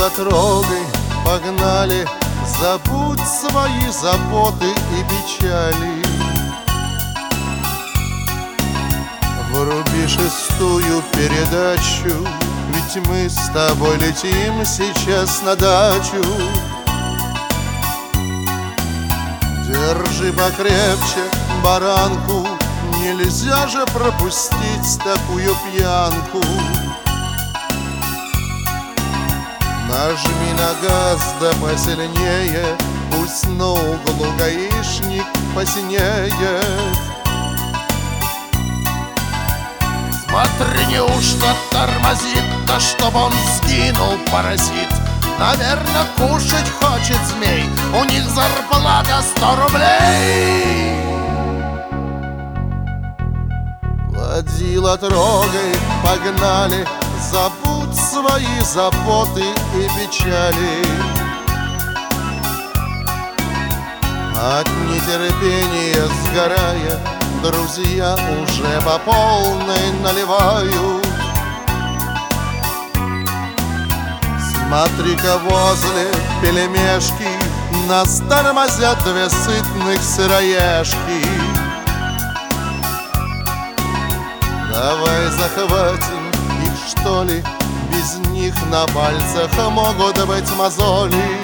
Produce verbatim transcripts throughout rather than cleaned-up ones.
Водила трогай, погнали, забудь свои заботы и печали. Вруби шестую передачу, ведь мы с тобой летим сейчас на дачу. Держи покрепче баранку, нельзя же пропустить такую пьянку. Нажми на газ да посильнее, пусть на углу гаишник посинеет. Смотри, неужто тормозит, да чтоб он сгинул, паразит. Наверно, кушать хочет змей, у них зарплата сто рублей. Водила трогай, погнали, забудь свои заботы и печали. От нетерпения сгорая, друзья уже по полной наливают. Смотри-ка, возле пельмешки нас тормозят две сытных сыроежки. Давай захватим их, что ли, без них на пальцах могут быть мозоли.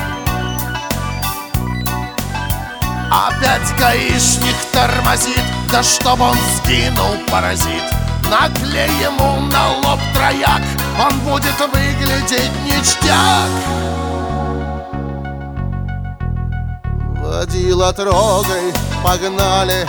Опять гаишник тормозит, да чтоб он сгинул, паразит. Наклей ему на лоб трояк, он будет выглядеть ништяк. Водила трогай, погнали.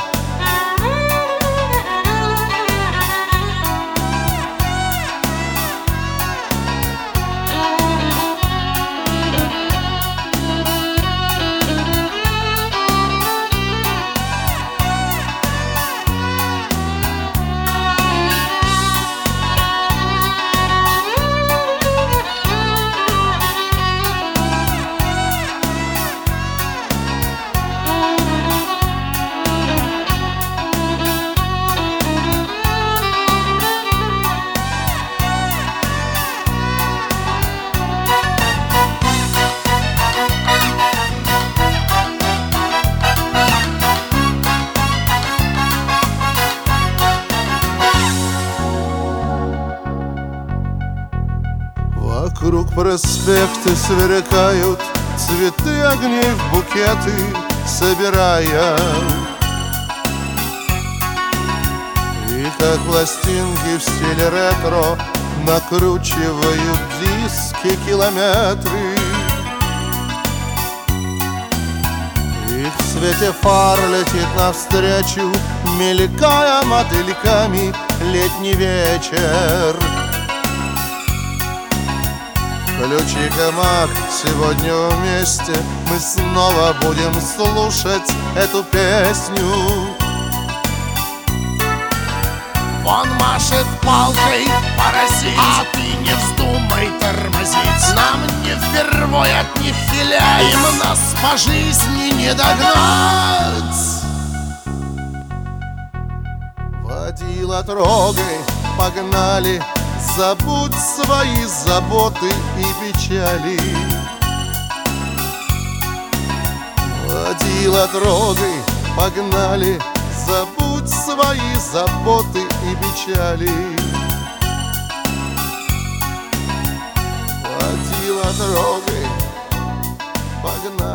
Вокруг проспекты сверкают, цветы огней в букеты собирая. И как пластинки в стиле ретро накручивают диски километры. И в свете фар летит навстречу, мелькая мотыльками, летний вечер. Включи комах, сегодня вместе мы снова будем слушать эту песню. Он машет палкой, паразит, а ты не вздумай тормозить. Нам не впервой от них филять, им нас по жизни не догнать. Водила трогай, погнали, забудь свои заботы и печали. Водила трогай, погнали, забудь свои заботы и печали. Водила трогай, погнали.